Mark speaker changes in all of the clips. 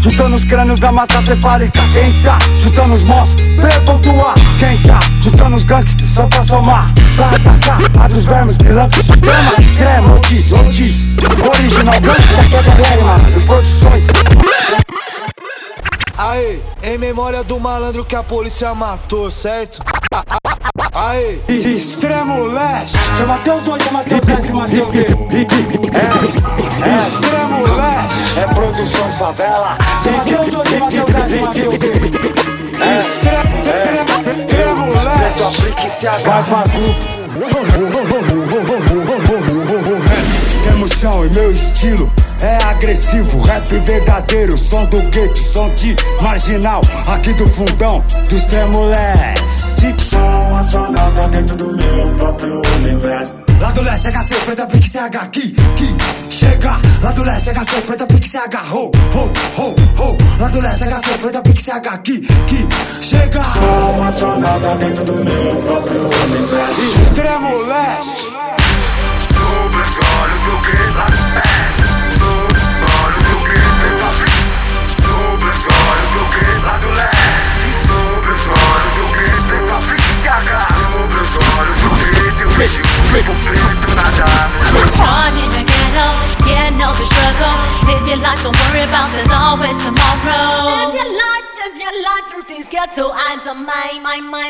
Speaker 1: juntando os crânios da massa cefálica. Quem tá juntando os monstros, pontuar. Quem tá juntando os gangsters só pra somar, pra atacar a dos vermes, pilantra o sistema. Crema, otis, original gangsta que é da Lema e produções.
Speaker 2: Aê, em memória do malandro que a polícia matou, certo? Aê,
Speaker 1: Extremo Leste. Você mateu os dois, você mateu os 10, você mateu o quê? Extremo Leste. É produções favela. Você mateu os dois, você mateu os 10, você mateu o quê? Extremo Leste. Vai pra grupo. Temo chão e meu estilo é agressivo, rap verdadeiro, som do gueto, som de marginal, aqui do fundão, do extremo leste. Sou astronauta dentro do meu próprio universo. Lá do leste, HC, preta, pique, CH, aqui, chega. Lá do leste, HC, preta, pique, CH, ho. Lá do leste, HC, preta, pique, CH, aqui, chega. Sou astronauta dentro do meu próprio universo. Extremo leste.
Speaker 3: Sobre os olhos do que lá do leste. Sobre os olhos do que pela frente. Sobre os olhos do que lá do leste. Sobre os olhos do que pela frente. Sobre os olhos do que eu vejo conflito nada.
Speaker 4: Born in the ghetto, yeah, know the struggle. Live your life, don't worry about, there's always tomorrow. Live your life through these ghetto eyes of mine.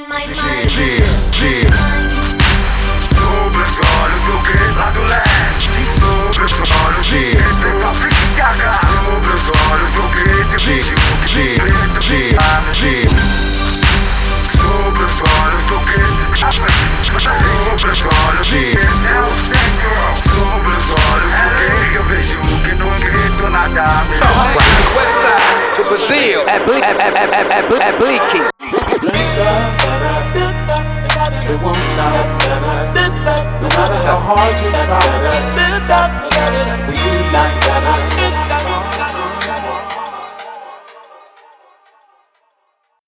Speaker 3: Sobre os olhos do que lá do leste. Sobre os olhos do que pela frente. Sobre os olhos do que eu vejo conflito nada. Sobre os olhos do que sobre os olhos de é o centro. Sobre os olhos do que eu vejo que não grito nada.
Speaker 5: Westside to Brazil, at Bleaky.
Speaker 2: it won't stop. No matter how hard you try,